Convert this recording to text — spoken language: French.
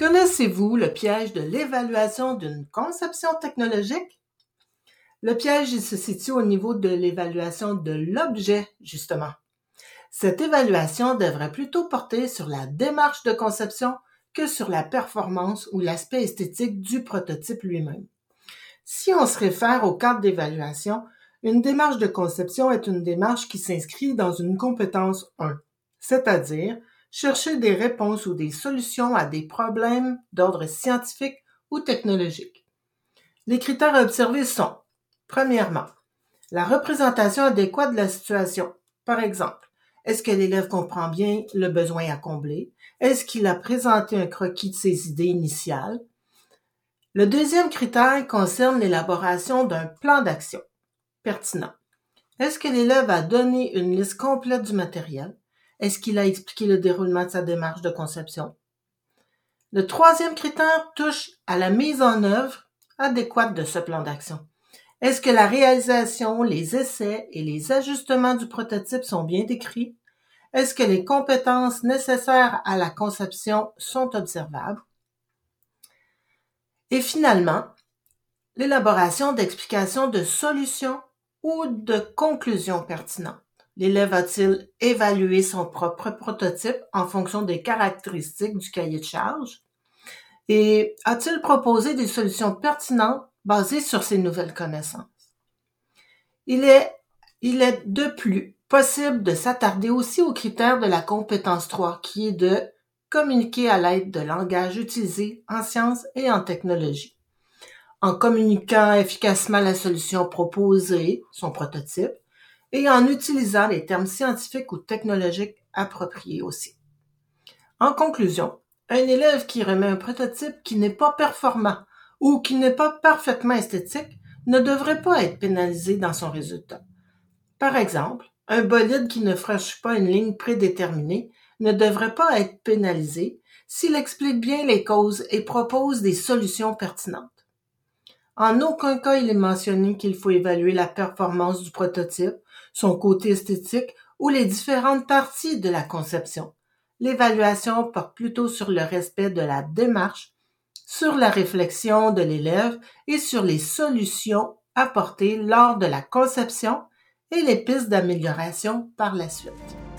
Connaissez-vous le piège de l'évaluation d'une conception technologique? Le piège, il se situe au niveau de l'évaluation de l'objet, justement. Cette évaluation devrait plutôt porter sur la démarche de conception que sur la performance ou l'aspect esthétique du prototype lui-même. Si on se réfère au cadre d'évaluation, une démarche de conception est une démarche qui s'inscrit dans une compétence 1, c'est-à-dire chercher des réponses ou des solutions à des problèmes d'ordre scientifique ou technologique. Les critères à observer sont, premièrement, la représentation adéquate de la situation. Par exemple, est-ce que l'élève comprend bien le besoin à combler? Est-ce qu'il a présenté un croquis de ses idées initiales? Le deuxième critère concerne l'élaboration d'un plan d'action pertinent. Est-ce que l'élève a donné une liste complète du matériel? Est-ce qu'il a expliqué le déroulement de sa démarche de conception? Le troisième critère touche à la mise en œuvre adéquate de ce plan d'action. Est-ce que la réalisation, les essais et les ajustements du prototype sont bien décrits? Est-ce que les compétences nécessaires à la conception sont observables? Et finalement, l'élaboration d'explications de solutions ou de conclusions pertinentes. L'élève a-t-il évalué son propre prototype en fonction des caractéristiques du cahier de charge? Et a-t-il proposé des solutions pertinentes basées sur ses nouvelles connaissances? Il est de plus possible de s'attarder aussi aux critères de la compétence 3, qui est de communiquer à l'aide de langages utilisés en sciences et en technologie. En communiquant efficacement la solution proposée, son prototype, et en utilisant les termes scientifiques ou technologiques appropriés aussi. En conclusion, un élève qui remet un prototype qui n'est pas performant ou qui n'est pas parfaitement esthétique ne devrait pas être pénalisé dans son résultat. Par exemple, un bolide qui ne franchit pas une ligne prédéterminée ne devrait pas être pénalisé s'il explique bien les causes et propose des solutions pertinentes. En aucun cas il est mentionné qu'il faut évaluer la performance du prototype, son côté esthétique ou les différentes parties de la conception. L'évaluation porte plutôt sur le respect de la démarche, sur la réflexion de l'élève et sur les solutions apportées lors de la conception et les pistes d'amélioration par la suite.